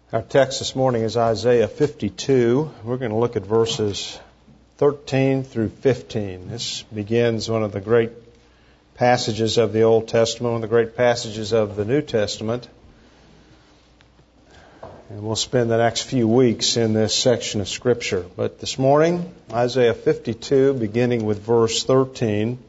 Our text this morning is Isaiah 52. We're going to look at verses 13 through 15. This begins one of the great passages of the Old Testament, one of the great passages of the New Testament. And we'll spend the next few weeks in this section of Scripture. But this morning, Isaiah 52, beginning with verse 13.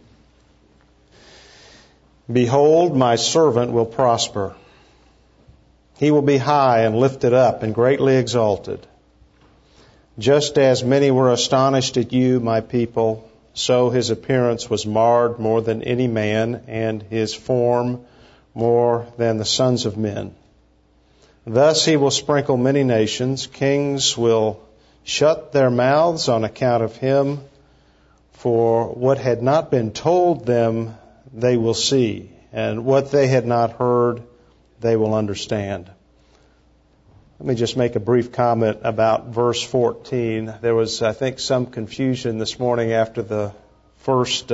Behold, my servant will prosper. He will be high and lifted up and greatly exalted. Just as many were astonished at you, my people, so his appearance was marred more than any man, and his form more than the sons of men. Thus he will sprinkle many nations. Kings will shut their mouths on account of him, for what had not been told them they will see, and what they had not heard they will understand. Let me just make a brief comment about verse 14. There was, I think, some confusion this morning after the first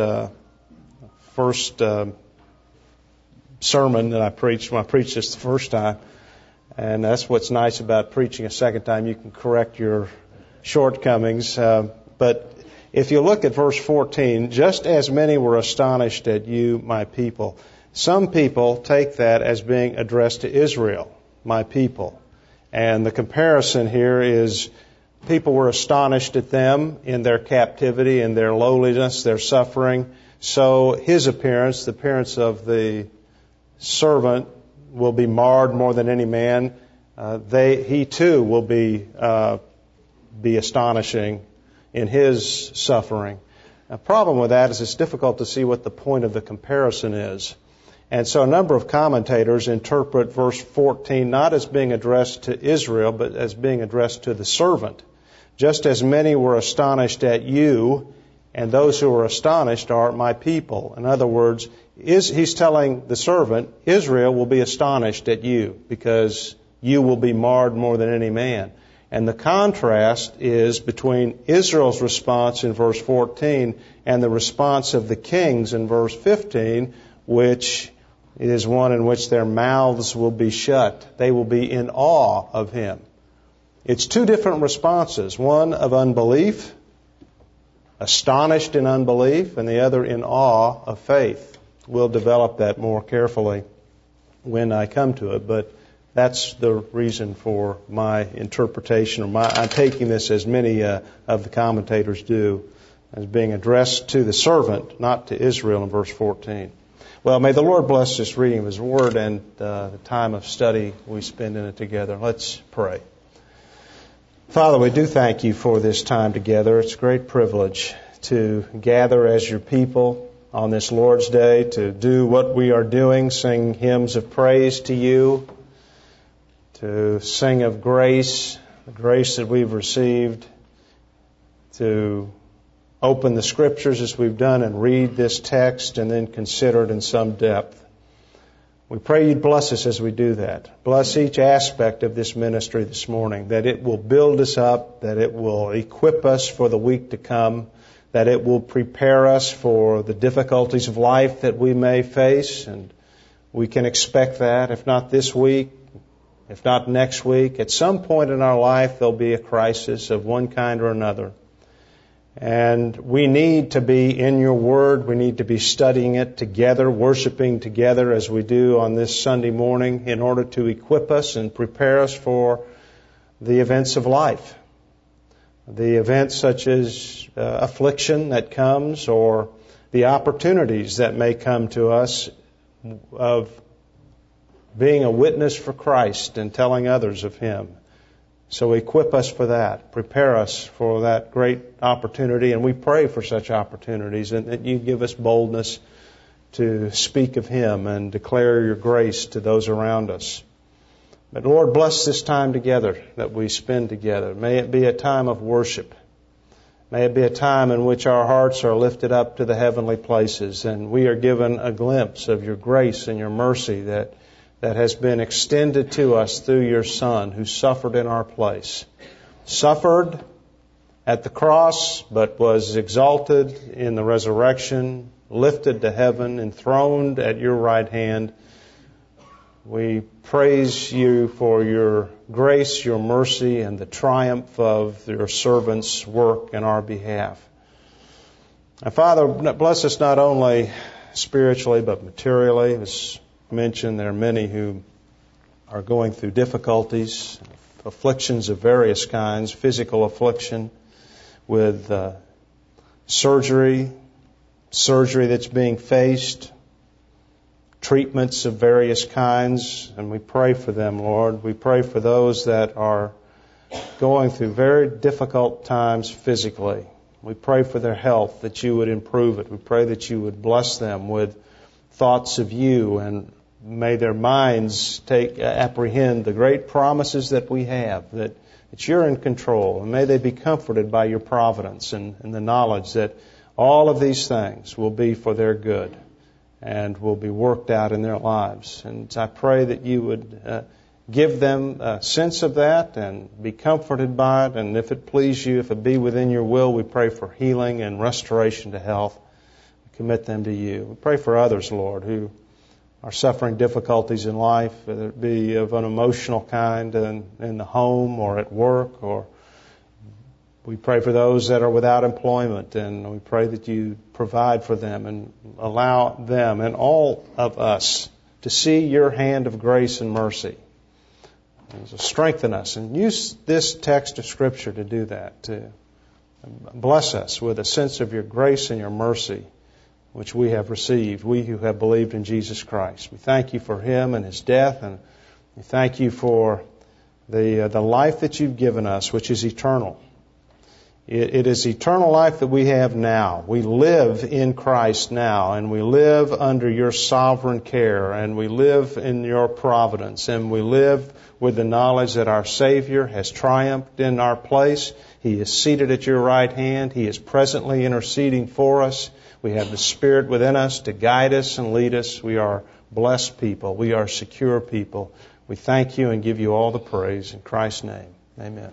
sermon that I preached, when I preached this the first time. And that's what's nice about preaching a second time. You can correct your shortcomings. But if you look at verse 14, just as many were astonished at you, my people. Some people take that as being addressed to Israel, my people. And the comparison here is people were astonished at them in their captivity, in their lowliness, their suffering. So his appearance, the appearance of the servant, will be marred more than any man. He too will be astonishing in his suffering. The problem with that is it's difficult to see what the point of the comparison is. And so a number of commentators interpret verse 14 not as being addressed to Israel, but as being addressed to the servant. Just as many were astonished at you, and those who were astonished are my people. In other words, he's telling the servant, Israel will be astonished at you, because you will be marred more than any man. And the contrast is between Israel's response in verse 14 and the response of the kings in verse 15, which is one in which their mouths will be shut. They will be in awe of him. It's two different responses, one of unbelief, astonished in unbelief, and the other in awe of faith. We'll develop that more carefully when I come to it, but that's the reason for my interpretation. I'm taking this, as many of the commentators do, as being addressed to the servant, not to Israel in verse 14. Well, may the Lord bless this reading of His Word and the time of study we spend in it together. Let's pray. Father, we do thank You for this time together. It's a great privilege to gather as Your people on this Lord's Day, to do what we are doing, sing hymns of praise to You, to sing of grace, the grace that we've received, to open the Scriptures as we've done and read this text and then consider it in some depth. We pray You'd bless us as we do that. Bless each aspect of this ministry this morning, that it will build us up, that it will equip us for the week to come, that it will prepare us for the difficulties of life that we may face, and we can expect that, if not this week, if not next week. At some point in our life, there'll be a crisis of one kind or another. And we need to be in Your Word. We need to be studying it together, worshiping together as we do on this Sunday morning, in order to equip us and prepare us for the events of life. The events such as affliction that comes, or the opportunities that may come to us of being a witness for Christ and telling others of Him. So equip us for that. Prepare us for that great opportunity. And we pray for such opportunities, and that You give us boldness to speak of Him and declare Your grace to those around us. But Lord, bless this time together that we spend together. May it be a time of worship. May it be a time in which our hearts are lifted up to the heavenly places, and we are given a glimpse of Your grace and Your mercy that has been extended to us through Your Son, who suffered in our place. Suffered at the cross, but was exalted in the resurrection, lifted to heaven, enthroned at Your right hand, We praise you for your grace, your mercy, and the triumph of your servant's work in our behalf. And Father, bless us not only spiritually but materially. As mentioned, there are many who are going through difficulties, afflictions of various kinds, physical affliction with surgery that's being faced, treatments of various kinds, and we pray for them, Lord. We pray for those that are going through very difficult times physically. We pray for their health, that you would improve it. We pray that you would bless them with thoughts of you, and may their minds apprehend the great promises that we have, that you're in control, and may they be comforted by your providence and the knowledge that all of these things will be for their good and will be worked out in their lives. And I pray that you would give them a sense of that and be comforted by it. And if it please you, if it be within your will, we pray for healing and restoration to health. We commit them to you. We pray for others, Lord, who are suffering difficulties in life, whether it be of an emotional kind in the home or at work, or we pray for those that are without employment, and we pray that you provide for them and allow them and all of us to see your hand of grace and mercy. And so strengthen us and use this text of Scripture to do that, to bless us with a sense of your grace and your mercy, which we have received, we who have believed in Jesus Christ. We thank you for him and his death, and we thank you for the life that you've given us, which is eternal. It is eternal life that we have now. We live in Christ now, and we live under your sovereign care, and we live in your providence, and we live with the knowledge that our Savior has triumphed in our place. He is seated at your right hand. He is presently interceding for us. We have the Spirit within us to guide us and lead us. We are blessed people. We are secure people. We thank you and give you all the praise in Christ's name. Amen.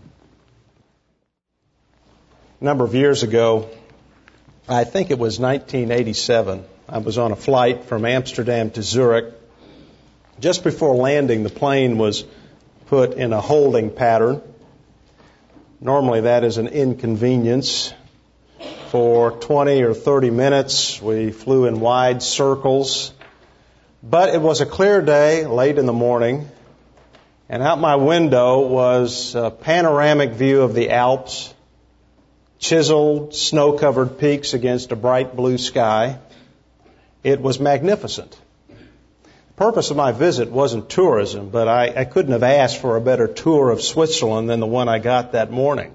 A number of years ago, I think it was 1987, I was on a flight from Amsterdam to Zurich. Just before landing, the plane was put in a holding pattern. Normally that is an inconvenience. For 20 or 30 minutes, we flew in wide circles. But it was a clear day, late in the morning, and out my window was a panoramic view of the Alps, chiseled, snow-covered peaks against a bright blue sky. It was magnificent. The purpose of my visit wasn't tourism, but I couldn't have asked for a better tour of Switzerland than the one I got that morning.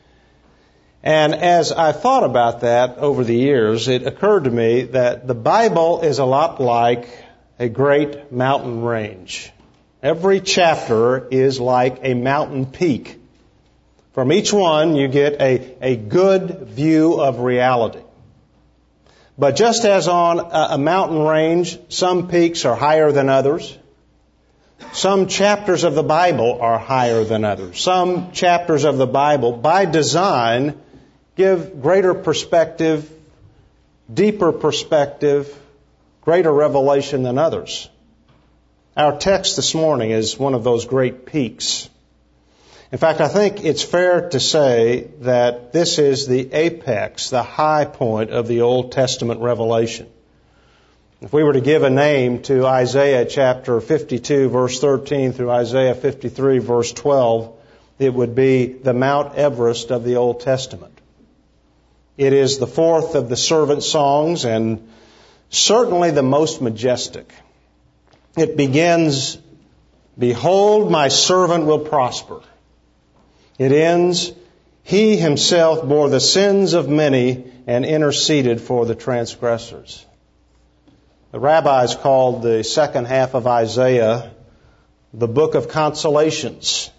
And as I thought about that over the years, it occurred to me that the Bible is a lot like a great mountain range. Every chapter is like a mountain peak. From each one, you get a good view of reality. But just as on a mountain range, some peaks are higher than others. Some chapters of the Bible are higher than others. Some chapters of the Bible, by design, give greater perspective, deeper perspective, greater revelation than others. Our text this morning is one of those great peaks. In fact, I think it's fair to say that this is the apex, the high point of the Old Testament revelation. If we were to give a name to Isaiah chapter 52, verse 13 through Isaiah 53, verse 12, it would be the Mount Everest of the Old Testament. It is the fourth of the servant songs and certainly the most majestic. It begins, "Behold, my servant will prosper." It ends, "He himself bore the sins of many and interceded for the transgressors." The rabbis called the second half of Isaiah the book of consolations.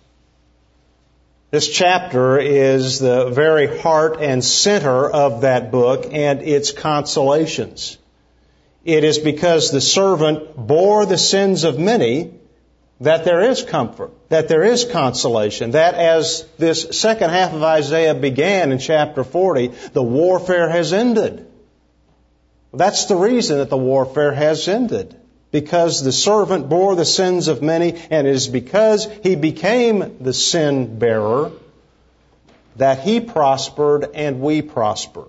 This chapter is the very heart and center of that book and its consolations. It is because the servant bore the sins of many that there is comfort, that there is consolation, that as this second half of Isaiah began in chapter 40, the warfare has ended. That's the reason that the warfare has ended. because the servant bore the sins of many, and it is because he became the sin bearer that he prospered and we prosper.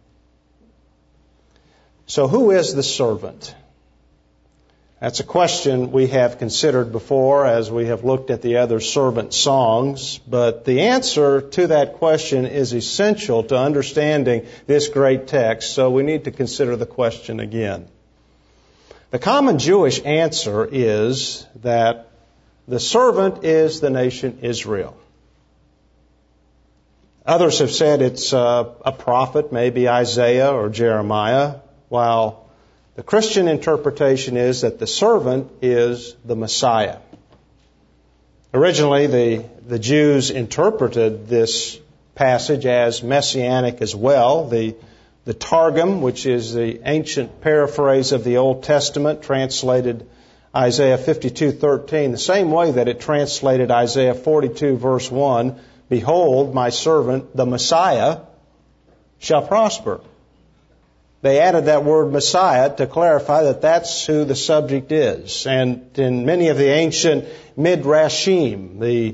So who is the servant? That's a question we have considered before as we have looked at the other servant songs, but the answer to that question is essential to understanding this great text, so we need to consider the question again. The common Jewish answer is that the servant is the nation Israel. Others have said it's a prophet, maybe Isaiah or Jeremiah, while the Christian interpretation is that the servant is the Messiah. Originally, the Jews interpreted this passage as messianic as well. The Targum, which is the ancient paraphrase of the Old Testament, translated Isaiah 52:13 the same way that it translated Isaiah 42 verse 1, "Behold, my servant, the Messiah, shall prosper." They added that word Messiah to clarify that that's who the subject is. And in many of the ancient midrashim, the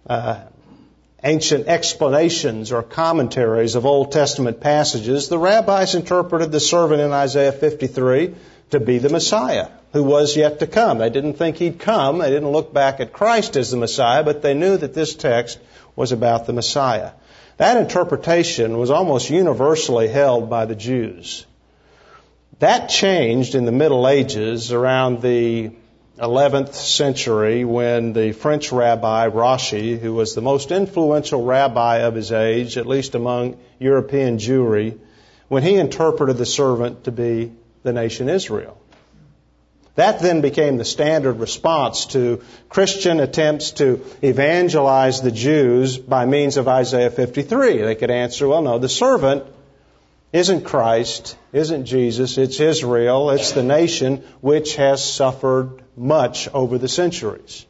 ancient explanations or commentaries of Old Testament passages, the rabbis interpreted the servant in Isaiah 53 to be the Messiah, who was yet to come. They didn't think he'd come. They didn't look back at Christ as the Messiah, but they knew that this text was about the Messiah. That interpretation was almost universally held by the Jews. That changed in the Middle Ages around the 11th century when the French rabbi Rashi, who was the most influential rabbi of his age, at least among European Jewry, when he interpreted the servant to be the nation Israel. That then became the standard response to Christian attempts to evangelize the Jews by means of Isaiah 53. They could answer, well, no, the servant isn't Christ, isn't Jesus, it's Israel, it's the nation which has suffered much over the centuries.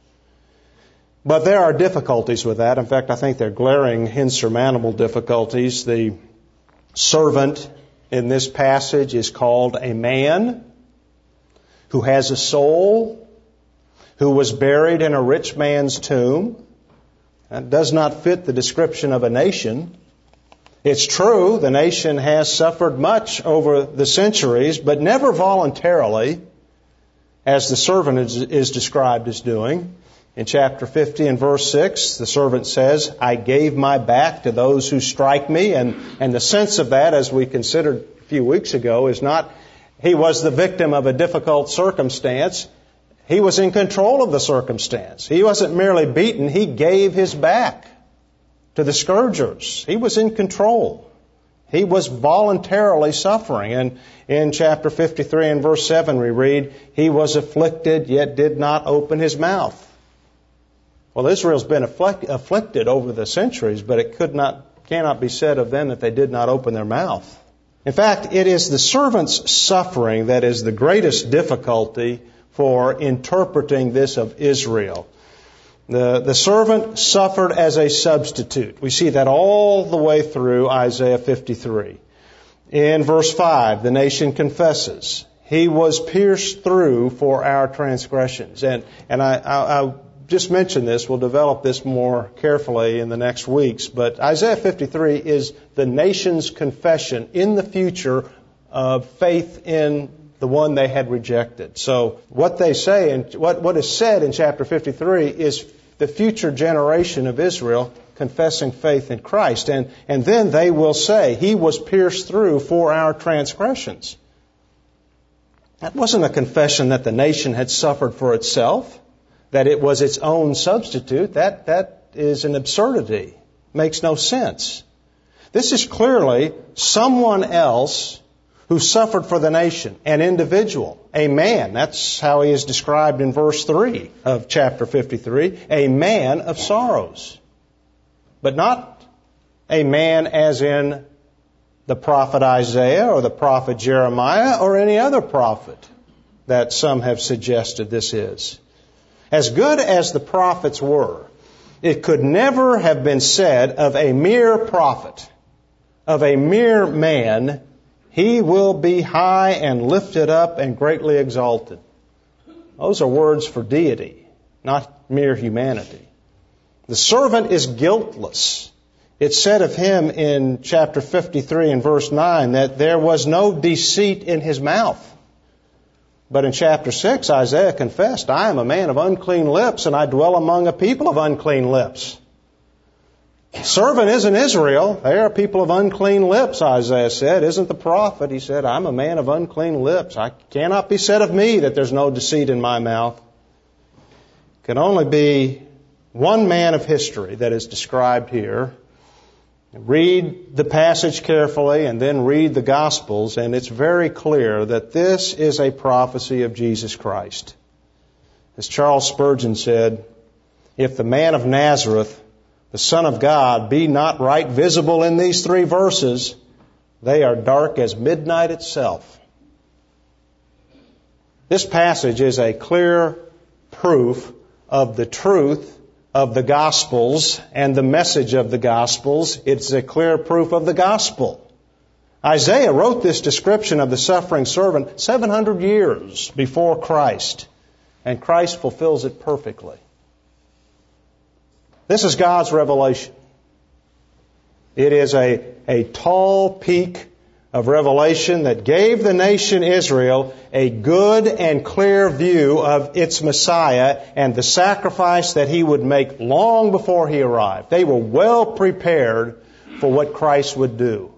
But there are difficulties with that. In fact, I think they're glaring, insurmountable difficulties. The servant in this passage is called a man who has a soul, who was buried in a rich man's tomb. That does not fit the description of a nation. It's true, the nation has suffered much over the centuries, but never voluntarily, as the servant is described as doing. In chapter 50 and verse 6, the servant says, "I gave my back to those who strike me." And the sense of that, as we considered a few weeks ago, is not he was the victim of a difficult circumstance. He was in control of the circumstance. He wasn't merely beaten, he gave his back to the scourgers. He was in control. He was voluntarily suffering. And in chapter 53 and verse 7 we read, "He was afflicted, yet did not open his mouth." Well, Israel's been afflicted over the centuries, but it cannot be said of them that they did not open their mouth. In fact, it is the servant's suffering that is the greatest difficulty for interpreting this of Israel. The servant suffered as a substitute. We see that all the way through Isaiah 53. In verse 5, the nation confesses, "He was pierced through for our transgressions." And I'll just mention this. We'll develop this more carefully in the next weeks. But Isaiah 53 is the nation's confession in the future of faith in the one they had rejected. So what they say and what is said in chapter 53 is the future generation of Israel confessing faith in Christ. And then they will say, "He was pierced through for our transgressions." That wasn't a confession that the nation had suffered for itself, that it was its own substitute. That is an absurdity. Makes no sense. This is clearly someone else who suffered for the nation, an individual, a man. That's how he is described in verse 3 of chapter 53, a man of sorrows. But not a man as in the prophet Isaiah or the prophet Jeremiah or any other prophet that some have suggested this is. As good as the prophets were, it could never have been said of a mere prophet, of a mere man, "He will be high and lifted up and greatly exalted." Those are words for deity, not mere humanity. The servant is guiltless. It's said of him in chapter 53 and verse 9 that there was no deceit in his mouth. But in chapter 6, Isaiah confessed, I am a man of unclean lips, and I dwell among a people of unclean lips. Servant isn't Israel. They are people of unclean lips, Isaiah said. Isn't the prophet? He said, I'm a man of unclean lips. I cannot be said of me that there's no deceit in my mouth. It can only be one man of history that is described here. Read the passage carefully and then read the Gospels, and it's very clear that this is a prophecy of Jesus Christ. As Charles Spurgeon said, if the man of Nazareth, the Son of God, be not right visible in these 3 verses, they are dark as midnight itself. This passage is a clear proof of the truth of the Gospels and the message of the Gospels. It's a clear proof of the Gospel. Isaiah wrote this description of the suffering servant 700 years before Christ, and Christ fulfills it perfectly. This is God's revelation. It is a tall peak of revelation that gave the nation Israel a good and clear view of its Messiah and the sacrifice that he would make long before he arrived. They were well prepared for what Christ would do.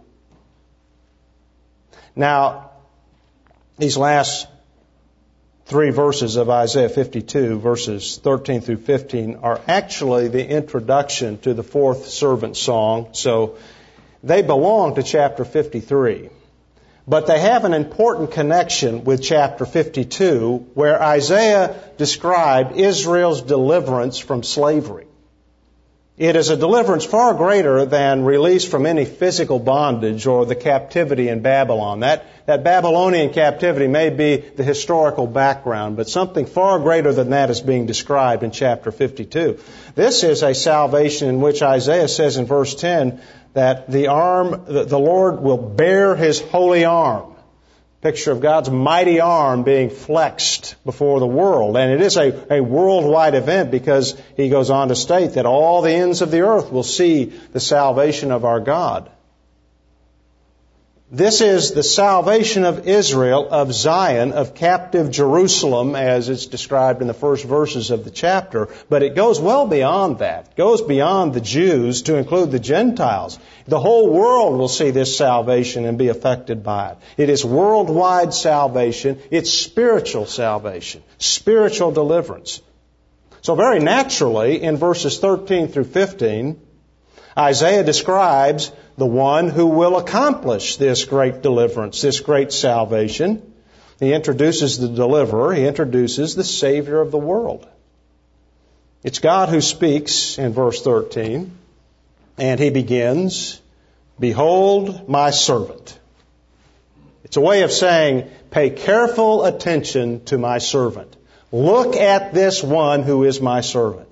Now, these last 3 verses of Isaiah 52, verses 13 through 15, are actually the introduction to the 4th servant song. So they belong to chapter 53. But they have an important connection with chapter 52, where Isaiah described Israel's deliverance from slavery. It is a deliverance far greater than release from any physical bondage or the captivity in Babylon. That Babylonian captivity may be the historical background, but something far greater than that is being described in chapter 52. This is a salvation in which Isaiah says in verse 10 that the Lord will bear his holy arm. Picture of God's mighty arm being flexed before the world. And it is a worldwide event because he goes on to state that all the ends of the earth will see the salvation of our God. This is the salvation of Israel, of Zion, of captive Jerusalem, as it's described in the first verses of the chapter. But it goes well beyond that. It goes beyond the Jews to include the Gentiles. The whole world will see this salvation and be affected by it. It is worldwide salvation. It's spiritual salvation, spiritual deliverance. So very naturally, in verses 13 through 15, Isaiah describes the one who will accomplish this great deliverance, this great salvation. He introduces the deliverer. He introduces the Savior of the world. It's God who speaks in verse 13, and he begins, "Behold my servant." It's a way of saying, pay careful attention to my servant. Look at this one who is my servant.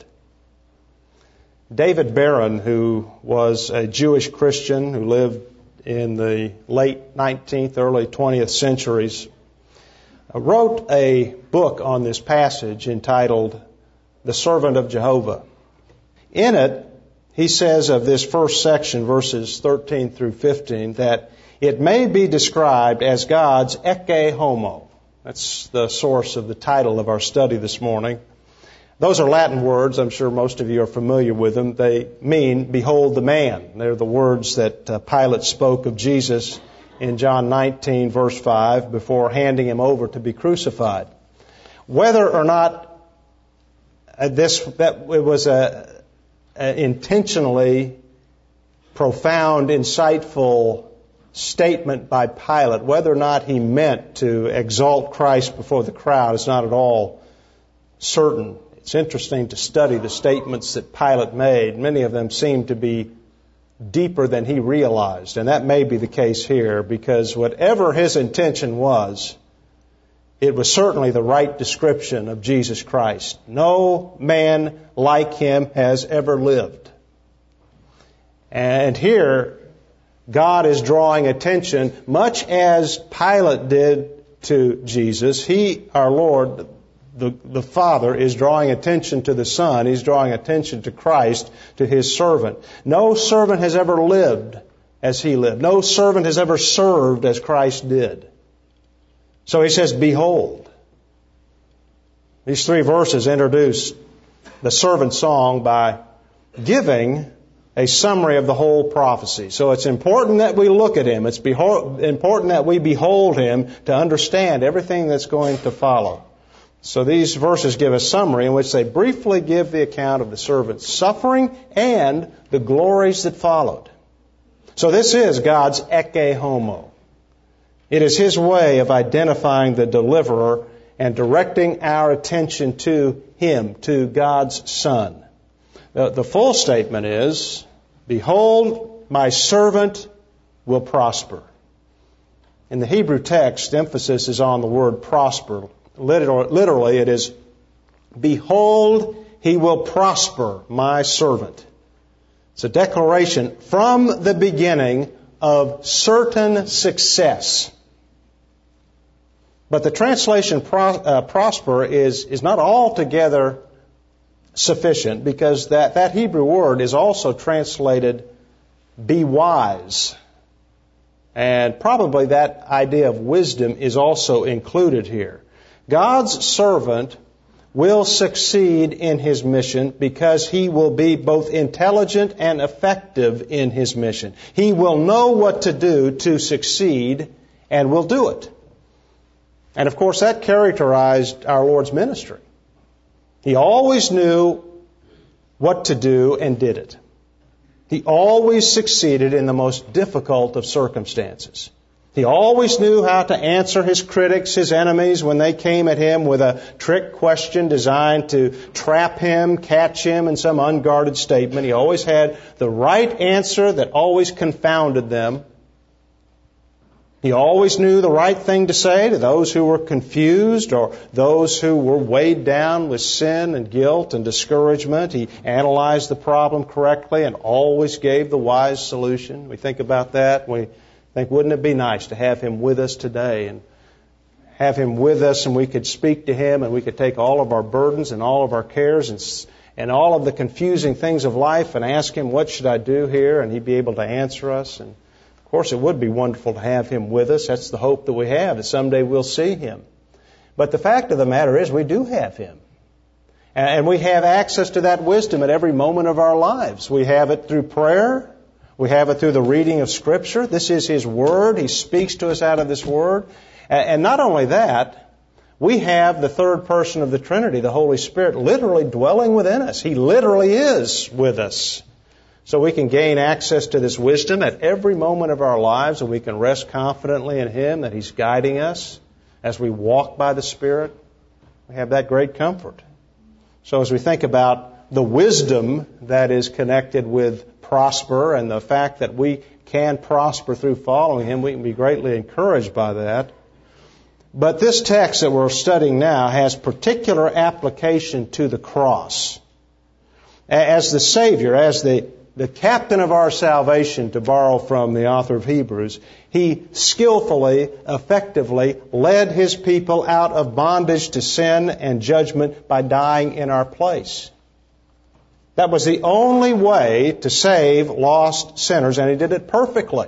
David Barron, who was a Jewish Christian who lived in the late 19th, early 20th centuries, wrote a book on this passage entitled The Servant of Jehovah. In it, he says of this first section, verses 13 through 15, that it may be described as God's ecce homo. That's the source of the title of our study this morning. Those are Latin words. I'm sure most of you are familiar with them. They mean, behold the man. They're the words that Pilate spoke of Jesus in John 19, verse 5, before handing him over to be crucified. Whether or not it was a intentionally profound, insightful statement by Pilate, whether or not he meant to exalt Christ before the crowd is not at all certain. It's interesting to study the statements that Pilate made. Many of them seem to be deeper than he realized, and that may be the case here, because whatever his intention was, it was certainly the right description of Jesus Christ. No man like him has ever lived. And here, God is drawing attention, much as Pilate did to Jesus. He, our Lord, the Father is drawing attention to the Son. He's drawing attention to Christ, to His servant. No servant has ever lived as He lived. No servant has ever served as Christ did. So He says, behold. These 3 verses introduce the servant song by giving a summary of the whole prophecy. So it's important that we look at Him. It's important that we behold Him to understand everything that's going to follow. So these verses give a summary in which they briefly give the account of the servant's suffering and the glories that followed. So this is God's ecce homo. It is His way of identifying the deliverer and directing our attention to Him, to God's Son. The full statement is, behold, my servant will prosper. In the Hebrew text, emphasis is on the word prosper. Literally, it is, behold, he will prosper, my servant. It's a declaration from the beginning of certain success. But the translation prosper is not altogether sufficient, because that Hebrew word is also translated be wise. And probably that idea of wisdom is also included here. God's servant will succeed in his mission because he will be both intelligent and effective in his mission. He will know what to do to succeed and will do it. And of course that characterized our Lord's ministry. He always knew what to do and did it. He always succeeded in the most difficult of circumstances. He always knew how to answer his critics, his enemies, when they came at him with a trick question designed to trap him, catch him in some unguarded statement. He always had the right answer that always confounded them. He always knew the right thing to say to those who were confused or those who were weighed down with sin and guilt and discouragement. He analyzed the problem correctly and always gave the wise solution. We think about that. We think, wouldn't it be nice to have him with us today and have him with us, and we could speak to him and we could take all of our burdens and all of our cares and all of the confusing things of life and ask him, what should I do here? And he'd be able to answer us. And of course, it would be wonderful to have him with us. That's the hope that we have, that someday we'll see him. But the fact of the matter is we do have him. And we have access to that wisdom at every moment of our lives. We have it through prayer. We have it through the reading of Scripture. This is His Word. He speaks to us out of this Word. And not only that, we have the third person of the Trinity, the Holy Spirit, literally dwelling within us. He literally is with us. So we can gain access to this wisdom at every moment of our lives, and we can rest confidently in Him that He's guiding us as we walk by the Spirit. We have that great comfort. So as we think about the wisdom that is connected with prosper and the fact that we can prosper through following Him, we can be greatly encouraged by that. But this text that we're studying now has particular application to the cross. As the Savior, as the captain of our salvation, to borrow from the author of Hebrews, He skillfully, effectively led His people out of bondage to sin and judgment by dying in our place. That was the only way to save lost sinners, and He did it perfectly.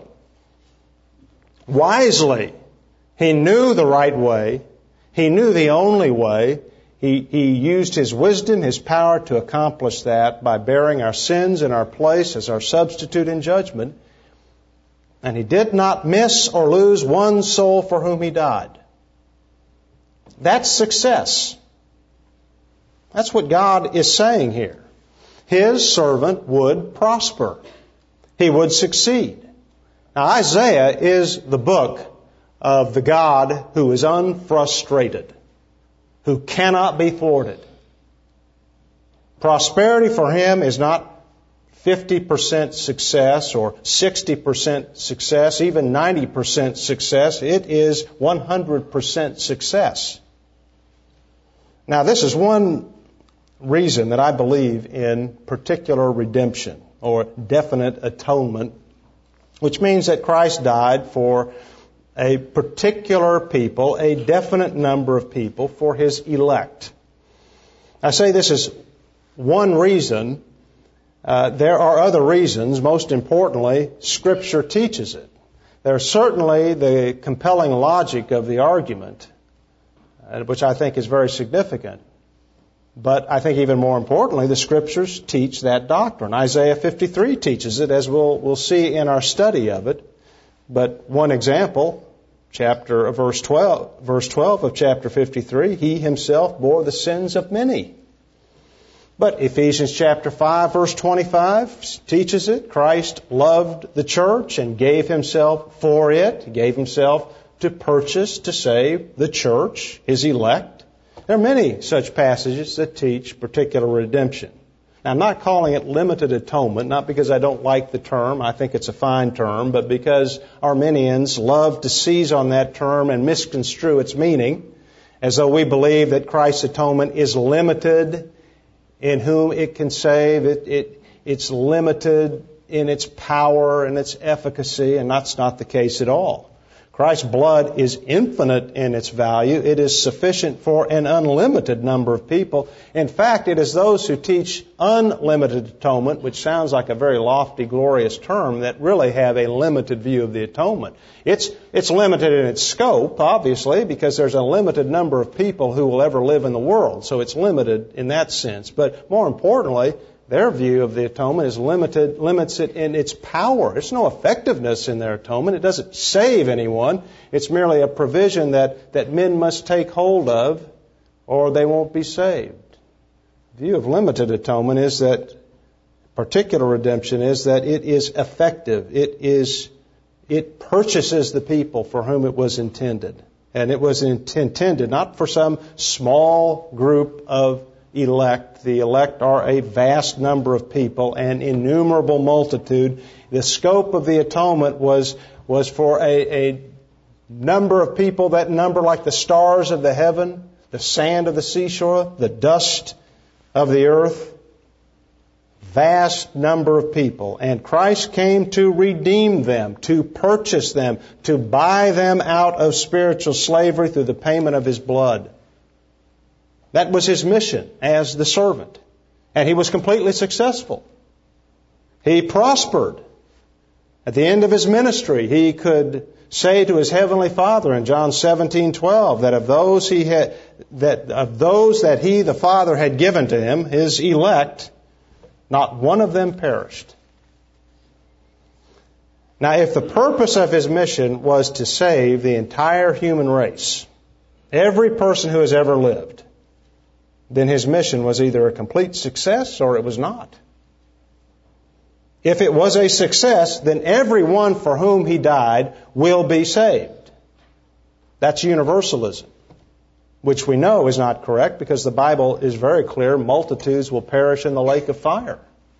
Wisely. He knew the right way. He knew the only way. He used His wisdom, His power to accomplish that by bearing our sins in our place as our substitute in judgment. And He did not miss or lose one soul for whom He died. That's success. That's what God is saying here. His servant would prosper. He would succeed. Now, Isaiah is the book of the God who is unfrustrated, who cannot be thwarted. Prosperity for Him is not 50% success or 60% success, even 90% success. It is 100% success. Now, this is one reason that I believe in particular redemption or definite atonement, which means that Christ died for a particular people, a definite number of people for His elect. I say this is one reason. There are other reasons. Most importantly, Scripture teaches it. There's certainly the compelling logic of the argument, which I think is very significant. But I think even more importantly, the Scriptures teach that doctrine. Isaiah 53 teaches it, as we'll see in our study of it. But one example, verse 12 of chapter 53, He Himself bore the sins of many. But Ephesians chapter 5, verse 25 teaches it. Christ loved the church and gave Himself for it. He gave Himself to purchase, to save the church, His elect. There are many such passages that teach particular redemption. Now, I'm not calling it limited atonement, not because I don't like the term. I think it's a fine term, but because Arminians love to seize on that term and misconstrue its meaning, as though we believe that Christ's atonement is limited in whom it can save. It's limited in its power and its efficacy, and that's not the case at all. Christ's blood is infinite in its value. It is sufficient for an unlimited number of people. In fact, it is those who teach unlimited atonement, which sounds like a very lofty, glorious term, that really have a limited view of the atonement. It's limited in its scope, obviously, because there's a limited number of people who will ever live in the world. So it's limited in that sense. But more importantly, their view of the atonement is limits it in its power. There's no effectiveness in their atonement. It doesn't save anyone. It's merely a provision that men must take hold of, or they won't be saved. The view of limited atonement is that particular redemption is that it is effective. It purchases the people for whom it was intended. And it was intended not for some small group of elect. The elect are a vast number of people, an innumerable multitude. The scope of the atonement was for a number of people, that number like the stars of the heaven, the sand of the seashore, the dust of the earth. Vast number of people. And Christ came to redeem them, to purchase them, to buy them out of spiritual slavery through the payment of His blood. That was His mission as the servant. And He was completely successful. He prospered. At the end of His ministry, He could say to His heavenly Father in John 17:12 that of those that He, the Father, had given to Him, His elect, not one of them perished. Now, if the purpose of His mission was to save the entire human race, every person who has ever lived, then His mission was either a complete success or it was not. If it was a success, then everyone for whom He died will be saved. That's universalism, which we know is not correct because the Bible is very clear, multitudes will perish in the lake of fire.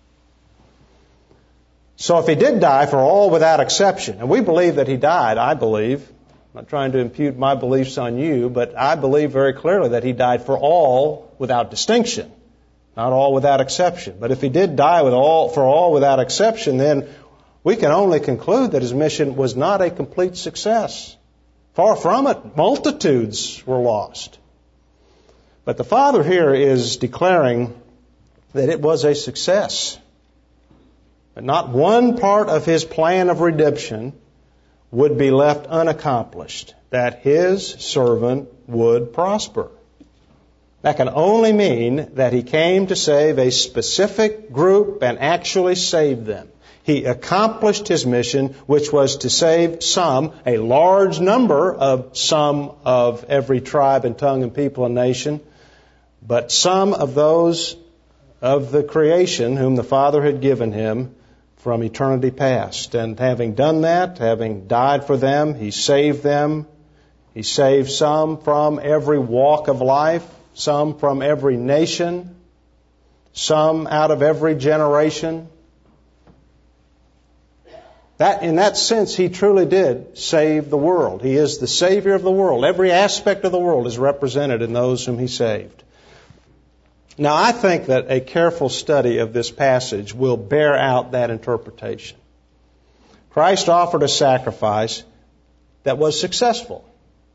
So if He did die for all without exception, and we believe that He died, I believe, I'm not trying to impute my beliefs on you, but I believe very clearly that He died for all without distinction, not all without exception. But if He did die for all without exception, then we can only conclude that His mission was not a complete success. Far from it, multitudes were lost. But the Father here is declaring that it was a success. But not one part of His plan of redemption would be left unaccomplished, that His servant would prosper. That can only mean that He came to save a specific group and actually saved them. He accomplished His mission, which was to save some, a large number of some of every tribe and tongue and people and nation, but some of those of the creation whom the Father had given Him from eternity past. And having done that, having died for them, He saved them. He saved some from every walk of life, some from every nation, some out of every generation. In that sense, He truly did save the world. He is the Savior of the world. Every aspect of the world is represented in those whom He saved. Now, I think that a careful study of this passage will bear out that interpretation. Christ offered a sacrifice that was successful.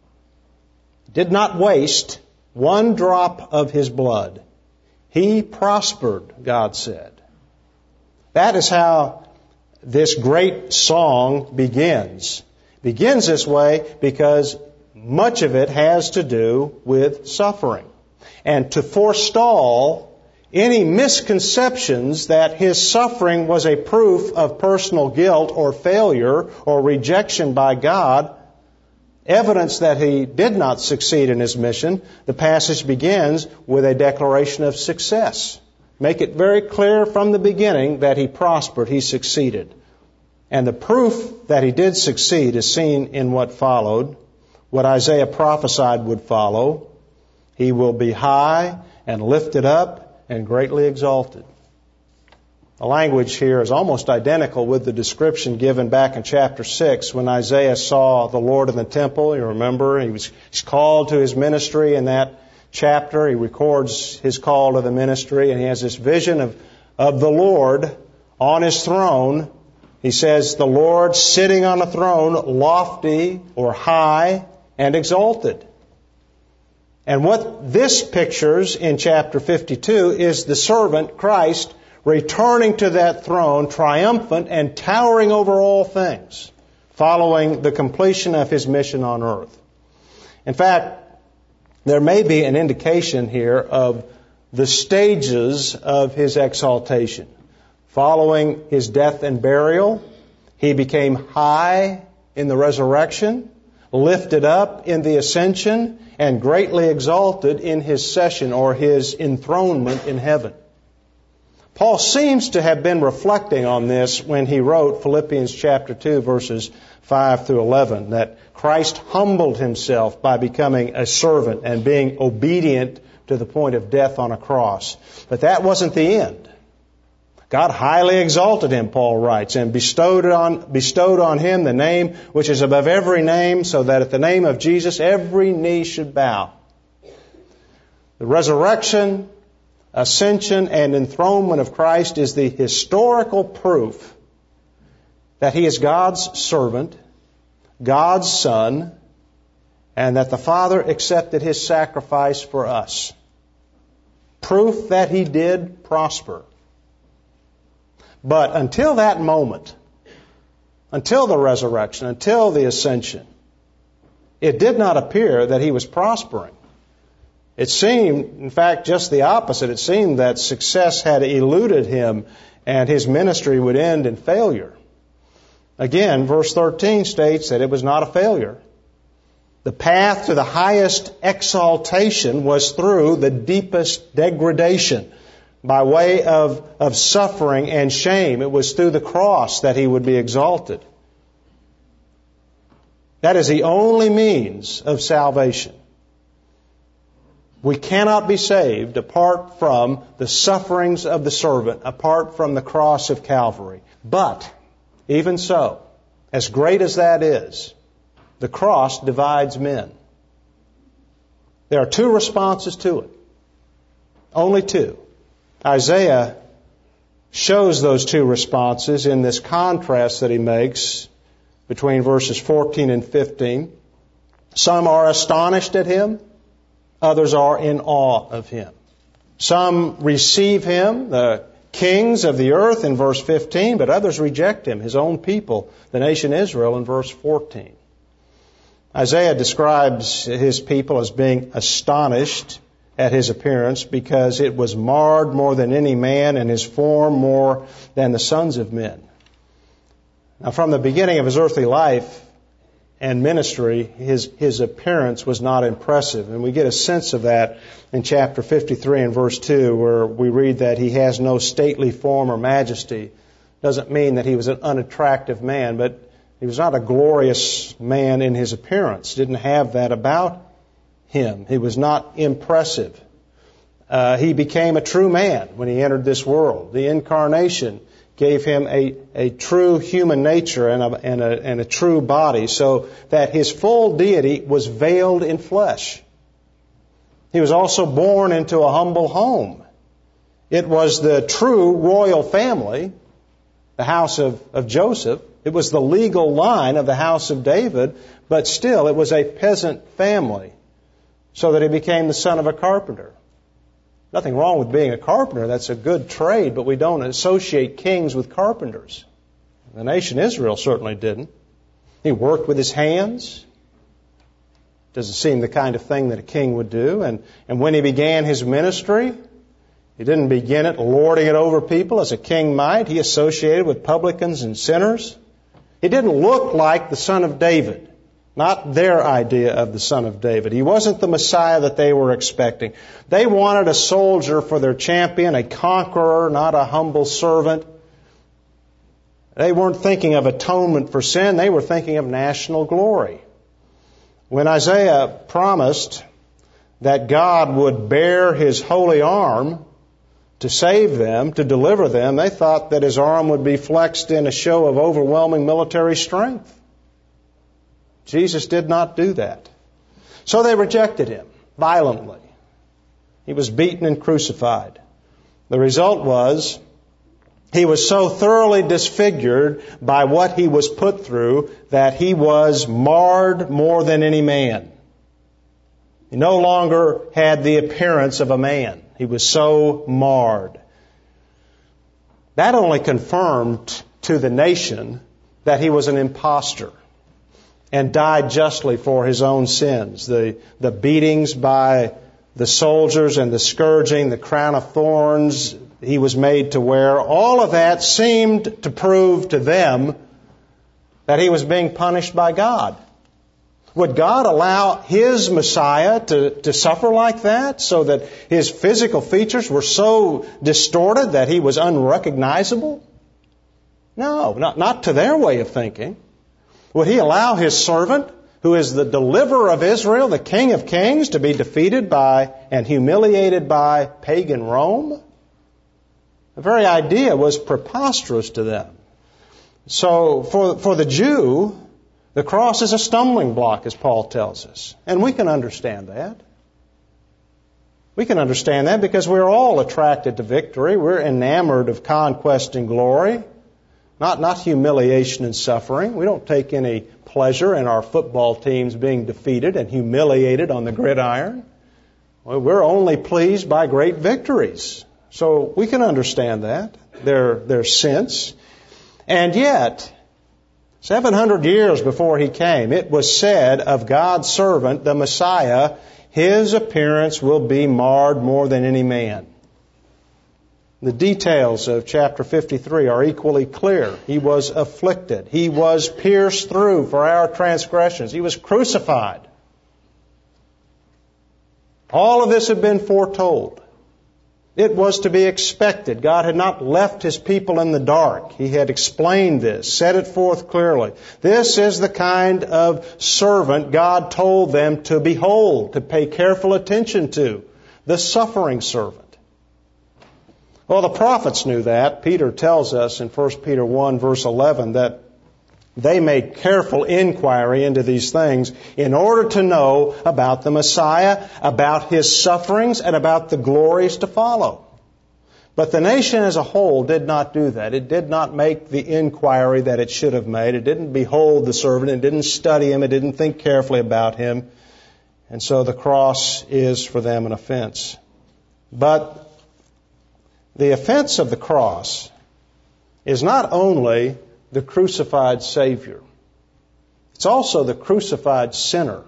Did not waste one drop of his blood. He prospered, God said. That is how this great song begins. It begins this way because much of it has to do with suffering. And to forestall any misconceptions that his suffering was a proof of personal guilt or failure or rejection by God, evidence that he did not succeed in his mission, the passage begins with a declaration of success. Make it very clear from the beginning that he prospered, he succeeded. And the proof that he did succeed is seen in what followed, what Isaiah prophesied would follow. He will be high and lifted up and greatly exalted. The language here is almost identical with the description given back in chapter 6 when Isaiah saw the Lord in the temple. You remember, he's called to his ministry in that chapter. He records his call to the ministry, and he has this vision of the Lord on his throne. He says, the Lord sitting on a throne, lofty or high and exalted. And what this pictures in chapter 52 is the servant, Christ, returning to that throne, triumphant and towering over all things, following the completion of his mission on earth. In fact, there may be an indication here of the stages of his exaltation. Following his death and burial, he became high in the resurrection, lifted up in the ascension, and greatly exalted in his session or his enthronement in heaven. Paul seems to have been reflecting on this when he wrote Philippians chapter 2, verses 5 through 11, that Christ humbled himself by becoming a servant and being obedient to the point of death on a cross. But that wasn't the end. God highly exalted him, Paul writes, and bestowed on him the name which is above every name, so that at the name of Jesus every knee should bow. The resurrection, ascension, and enthronement of Christ is the historical proof that he is God's servant, God's Son, and that the Father accepted his sacrifice for us. Proof that he did prosper. But until that moment, until the resurrection, until the ascension, it did not appear that he was prospering. It seemed, in fact, just the opposite. It seemed that success had eluded him and his ministry would end in failure. Again, verse 13 states that it was not a failure. The path to the highest exaltation was through the deepest degradation by way of suffering and shame. It was through the cross that he would be exalted. That is the only means of salvation. We cannot be saved apart from the sufferings of the servant, apart from the cross of Calvary. But, even so, as great as that is, the cross divides men. There are two responses to it. Only two. Isaiah shows those two responses in this contrast that he makes between verses 14 and 15. Some are astonished at him. Others are in awe of him. Some receive him, the kings of the earth, in verse 15, but others reject him, his own people, the nation Israel, in verse 14. Isaiah describes his people as being astonished at his appearance because it was marred more than any man and his form more than the sons of men. Now, from the beginning of his earthly life and ministry, his appearance was not impressive. And we get a sense of that in chapter 53 and verse 2, where we read that he has no stately form or majesty. Doesn't mean that he was an unattractive man, but he was not a glorious man in his appearance. Didn't have that about him. He was not impressive. He became a true man when he entered this world. The incarnation gave him a true human nature and a true body, so that his full deity was veiled in flesh. He was also born into a humble home. It was the true royal family, the house of Joseph. It was the legal line of the house of David, but still it was a peasant family, so that he became the son of a carpenter. Nothing wrong with being a carpenter. That's a good trade, but we don't associate kings with carpenters. The nation Israel certainly didn't. He worked with his hands. Doesn't seem the kind of thing that a king would do. And when he began his ministry, he didn't begin it lording it over people as a king might. He associated with publicans and sinners. He didn't look like the son of David. Not their idea of the son of David. He wasn't the Messiah that they were expecting. They wanted a soldier for their champion, a conqueror, not a humble servant. They weren't thinking of atonement for sin. They were thinking of national glory. When Isaiah promised that God would bear His holy arm to save them, to deliver them, they thought that His arm would be flexed in a show of overwhelming military strength. Jesus did not do that. So they rejected Him violently. He was beaten and crucified. The result was He was so thoroughly disfigured by what He was put through that He was marred more than any man. He no longer had the appearance of a man. He was so marred. That only confirmed to the nation that He was an impostor and died justly for His own sins. The beatings by the soldiers and the scourging, the crown of thorns He was made to wear, all of that seemed to prove to them that He was being punished by God. Would God allow His Messiah to suffer like that, so that His physical features were so distorted that He was unrecognizable? No, not to their way of thinking. Would He allow His servant, who is the deliverer of Israel, the King of Kings, to be defeated by and humiliated by pagan Rome? The very idea was preposterous to them. So for the Jew, the cross is a stumbling block, as Paul tells us. And we can understand that. We can understand that because we're all attracted to victory. We're enamored of conquest and glory. Not humiliation and suffering. We don't take any pleasure in our football teams being defeated and humiliated on the gridiron. We're only pleased by great victories. So we can understand that, their sense. And yet, 700 years before He came, it was said of God's servant, the Messiah, His appearance will be marred more than any man. The details of chapter 53 are equally clear. He was afflicted. He was pierced through for our transgressions. He was crucified. All of this had been foretold. It was to be expected. God had not left His people in the dark. He had explained this, set it forth clearly. This is the kind of servant God told them to behold, to pay careful attention to, the suffering servant. Well, the prophets knew that. Peter tells us in 1 Peter 1, verse 11, that they made careful inquiry into these things in order to know about the Messiah, about His sufferings, and about the glories to follow. But the nation as a whole did not do that. It did not make the inquiry that it should have made. It didn't behold the servant. It didn't study Him. It didn't think carefully about Him. And so the cross is for them an offense. But the offense of the cross is not only the crucified Savior. It's also the crucified sinner.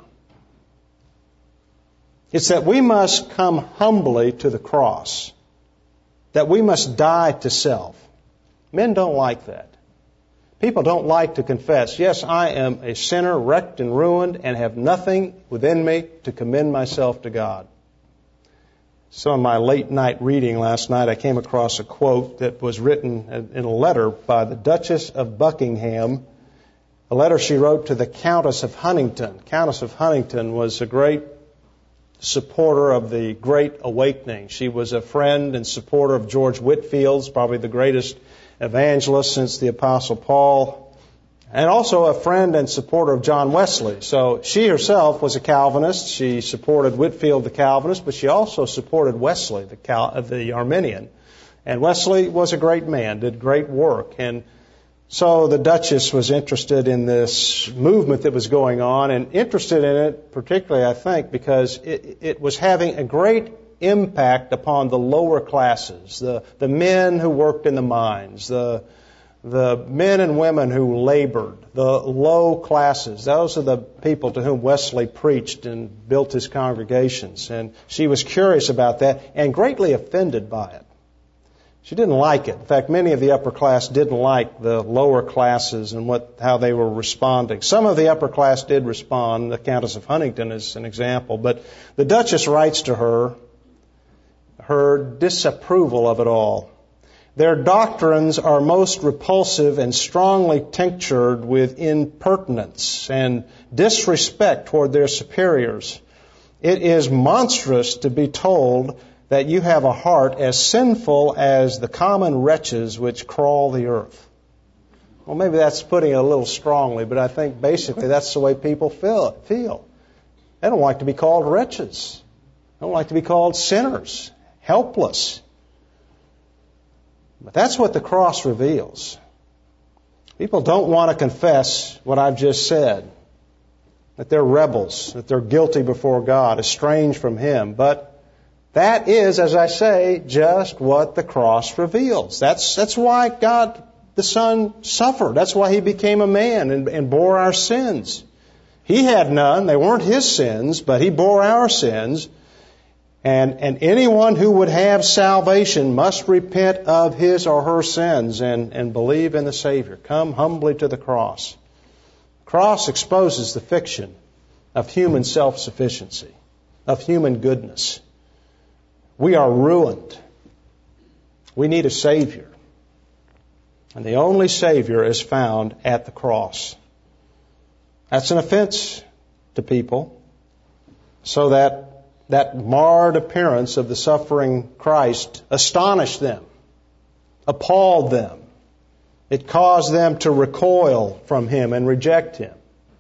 It's that we must come humbly to the cross. That we must die to self. Men don't like that. People don't like to confess, yes, I am a sinner, wrecked and ruined, and have nothing within me to commend myself to God. Some of my late night reading last night, I came across a quote that was written in a letter by the Duchess of Buckingham, a letter she wrote to the Countess of Huntington. Countess of Huntington was a great supporter of the Great Awakening. She was a friend and supporter of George Whitefield's, probably the greatest evangelist since the Apostle Paul, and also a friend and supporter of John Wesley. So she herself was a Calvinist. She supported Whitefield, the Calvinist, but she also supported Wesley, the Arminian. And Wesley was a great man, did great work. And So the Duchess was interested in this movement that was going on, and interested in it particularly, I think, because it was having a great impact upon the lower classes, the men who worked in the mines, the men and women who labored, the low classes. Those are the people to whom Wesley preached and built his congregations. And she was curious about that and greatly offended by it. She didn't like it. In fact, many of the upper class didn't like the lower classes and how they were responding. Some of the upper class did respond. The Countess of Huntingdon is an example. But the Duchess writes to her disapproval of it all. Their doctrines are most repulsive and strongly tinctured with impertinence and disrespect toward their superiors. It is monstrous to be told that you have a heart as sinful as the common wretches which crawl the earth. Well, maybe that's putting it a little strongly, but I think basically that's the way people feel. They don't like to be called wretches. They don't like to be called sinners, helpless. But that's what the cross reveals. People don't want to confess what I've just said, that they're rebels, that they're guilty before God, estranged from Him. But that is, as I say, just what the cross reveals. That's why God the Son suffered. That's why He became a man and bore our sins. He had none. They weren't His sins, but He bore our sins. And anyone who would have salvation must repent of his or her sins and believe in the Savior. Come humbly to the cross. The cross exposes the fiction of human self-sufficiency, of human goodness. We are ruined. We need a Savior. And the only Savior is found at the cross. That's an offense to people, so that marred appearance of the suffering Christ astonished them, appalled them. It caused them to recoil from Him and reject Him.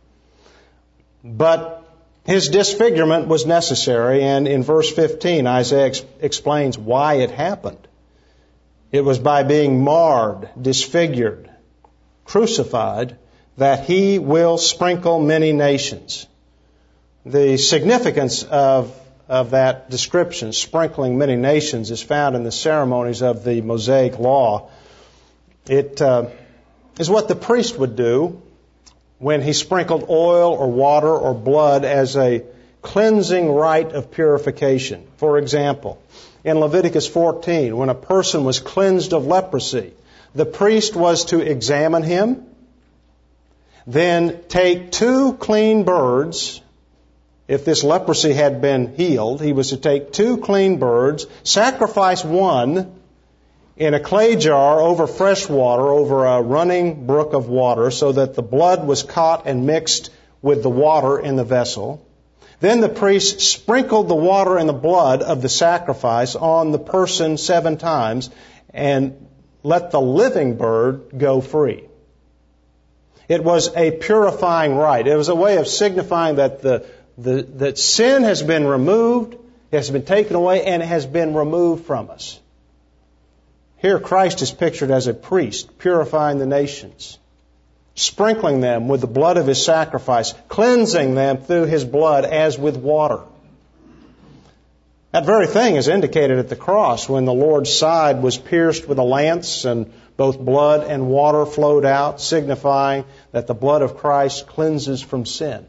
But His disfigurement was necessary, and in verse 15, Isaiah explains why it happened. It was by being marred, disfigured, crucified, that He will sprinkle many nations. The significance of that description, sprinkling many nations, is found in the ceremonies of the Mosaic Law. It is what the priest would do when he sprinkled oil or water or blood as a cleansing rite of purification. For example, in Leviticus 14, when a person was cleansed of leprosy, the priest was to examine him, then take 2 clean birds. If this leprosy had been healed, he was to take 2 clean birds, sacrifice one in a clay jar over fresh water, over a running brook of water, so that the blood was caught and mixed with the water in the vessel. Then the priest sprinkled the water and the blood of the sacrifice on the person 7 times and let the living bird go free. It was a purifying rite. It was a way of signifying that that sin has been removed, it has been taken away, and it has been removed from us. Here Christ is pictured as a priest, purifying the nations, sprinkling them with the blood of His sacrifice, cleansing them through His blood as with water. That very thing is indicated at the cross when the Lord's side was pierced with a lance and both blood and water flowed out, signifying that the blood of Christ cleanses from sin.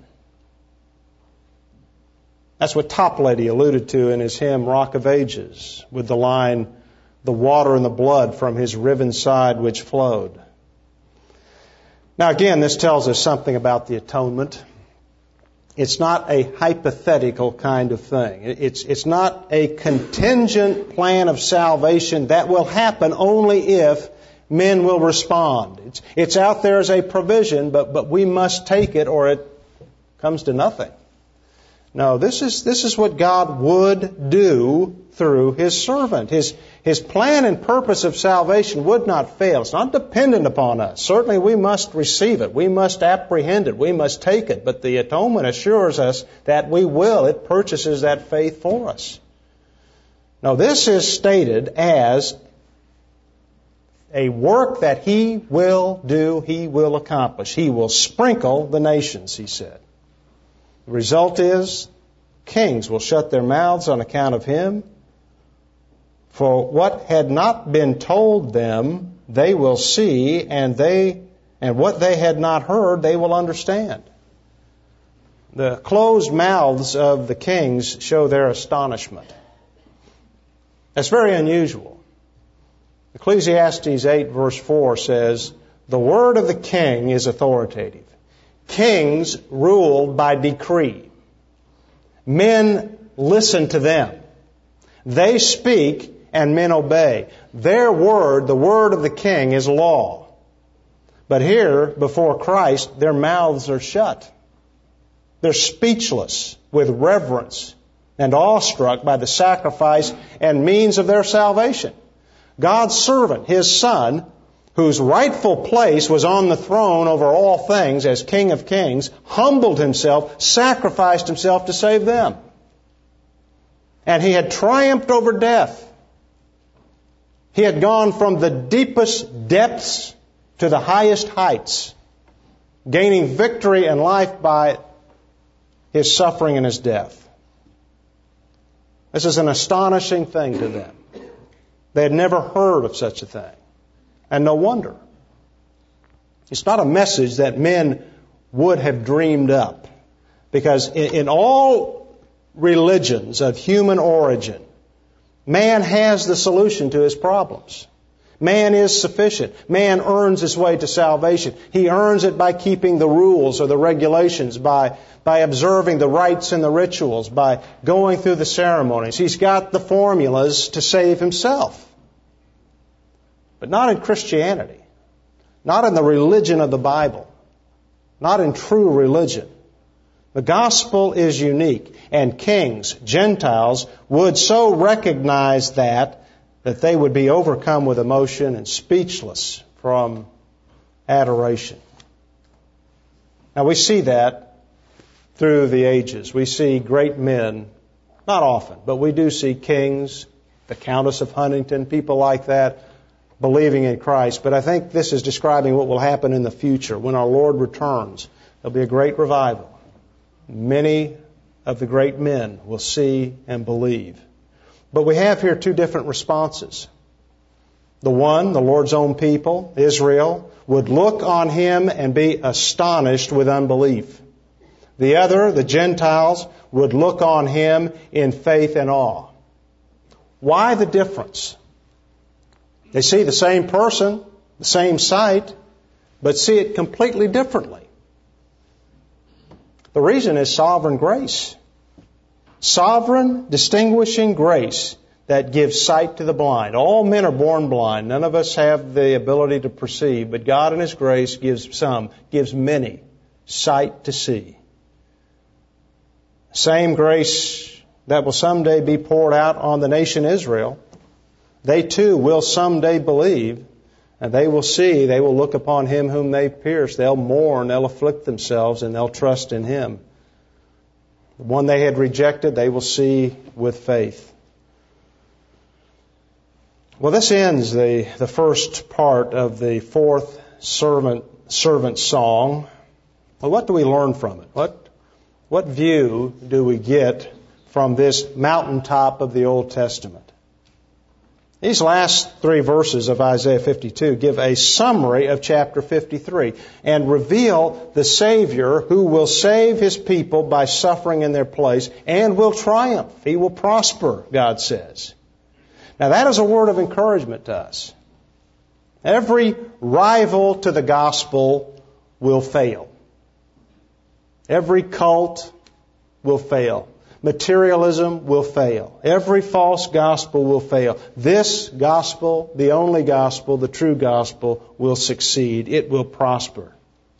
That's what Toplady alluded to in his hymn, Rock of Ages, with the line, the water and the blood from His riven side which flowed. Now again, this tells us something about the atonement. It's not a hypothetical kind of thing. It's not a contingent plan of salvation that will happen only if men will respond. It's out there as a provision, but we must take it or it comes to nothing. No, this is what God would do through His servant. His plan and purpose of salvation would not fail. It's not dependent upon us. Certainly we must receive it. We must apprehend it. We must take it. But the atonement assures us that we will. It purchases that faith for us. Now this is stated as a work that He will do, He will accomplish. He will sprinkle the nations, He said. The result is, kings will shut their mouths on account of Him. For what had not been told them, they will see, and what they had not heard, they will understand. The closed mouths of the kings show their astonishment. That's very unusual. Ecclesiastes 8 verse 4 says, the word of the king is authoritative. Kings rule by decree. Men listen to them. They speak and men obey. Their word, the word of the king, is law. But here, before Christ, their mouths are shut. They're speechless with reverence and awestruck by the sacrifice and means of their salvation. God's servant, His Son, whose rightful place was on the throne over all things as King of Kings, humbled Himself, sacrificed Himself to save them. And He had triumphed over death. He had gone from the deepest depths to the highest heights, gaining victory in life by His suffering and His death. This is an astonishing thing to them. They had never heard of such a thing. And no wonder. It's not a message that men would have dreamed up. Because in all religions of human origin, man has the solution to his problems. Man is sufficient. Man earns his way to salvation. He earns it by keeping the rules or the regulations, by observing the rites and the rituals, by going through the ceremonies. He's got the formulas to save himself. But not in Christianity. Not in the religion of the Bible. Not in true religion. The gospel is unique, and kings, Gentiles, would so recognize that they would be overcome with emotion and speechless from adoration. Now we see that through the ages. We see great men, not often, but we do see kings, the Countess of Huntington, people like that, believing in Christ. But I think this is describing what will happen in the future. When our Lord returns, there'll be a great revival. Many of the great men will see and believe. But we have here two different responses. The one, the Lord's own people, Israel, would look on Him and be astonished with unbelief. The other, the Gentiles, would look on Him in faith and awe. Why the difference? They see the same person, the same sight, but see it completely differently. The reason is sovereign grace. Sovereign, distinguishing grace that gives sight to the blind. All men are born blind. None of us have the ability to perceive, but God in His grace gives many sight to see. Same grace that will someday be poured out on the nation Israel. They too will someday believe, and they will see, they will look upon Him whom they pierced. They'll mourn, they'll afflict themselves, and they'll trust in Him. The one they had rejected, they will see with faith. Well, this ends the first part of the fourth servant song. Well, what do we learn from it? What view do we get from this mountaintop of the Old Testament? These last three verses of Isaiah 52 give a summary of chapter 53 and reveal the Savior who will save His people by suffering in their place and will triumph. He will prosper, God says. Now that is a word of encouragement to us. Every rival to the gospel will fail. Every cult will fail. Materialism will fail. Every false gospel will fail. This gospel, the only gospel, the true gospel, will succeed. It will prosper.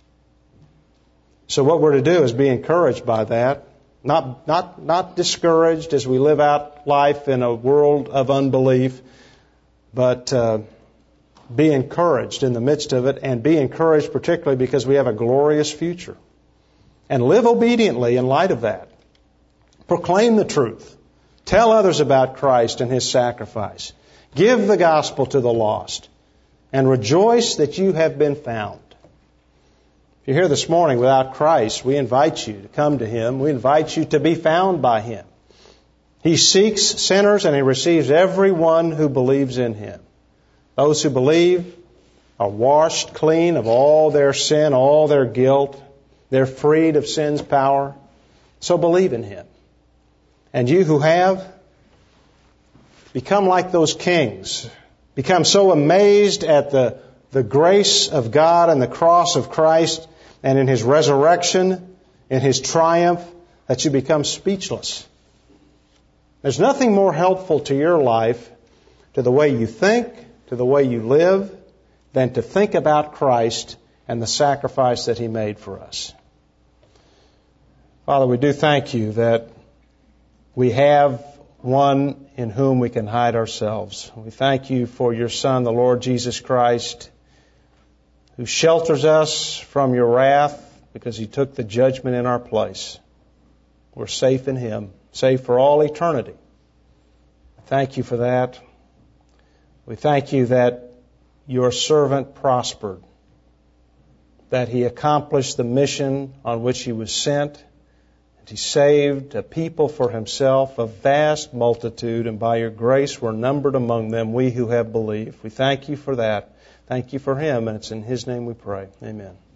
So what we're to do is be encouraged by that. Not discouraged as we live out life in a world of unbelief, but be encouraged in the midst of it, and be encouraged particularly because we have a glorious future. And live obediently in light of that. Proclaim the truth. Tell others about Christ and His sacrifice. Give the gospel to the lost. and rejoice that you have been found. If you're here this morning without Christ, we invite you to come to Him. We invite you to be found by Him. He seeks sinners and He receives everyone who believes in Him. Those who believe are washed clean of all their sin, all their guilt. They're freed of sin's power. So believe in Him. And you who have, become like those kings. Become so amazed at the grace of God and the cross of Christ and in His resurrection, in His triumph, that you become speechless. There's nothing more helpful to your life, to the way you think, to the way you live, than to think about Christ and the sacrifice that He made for us. Father, we do thank You that we have one in whom we can hide ourselves. We thank You for Your Son, the Lord Jesus Christ, who shelters us from Your wrath because He took the judgment in our place. We're safe in Him, safe for all eternity. Thank You for that. We thank You that Your servant prospered, that he accomplished the mission on which he was sent, and he saved a people for Himself, a vast multitude, and by Your grace we're numbered among them, we who have believed. We thank You for that. Thank You for Him, and it's in His name we pray. Amen.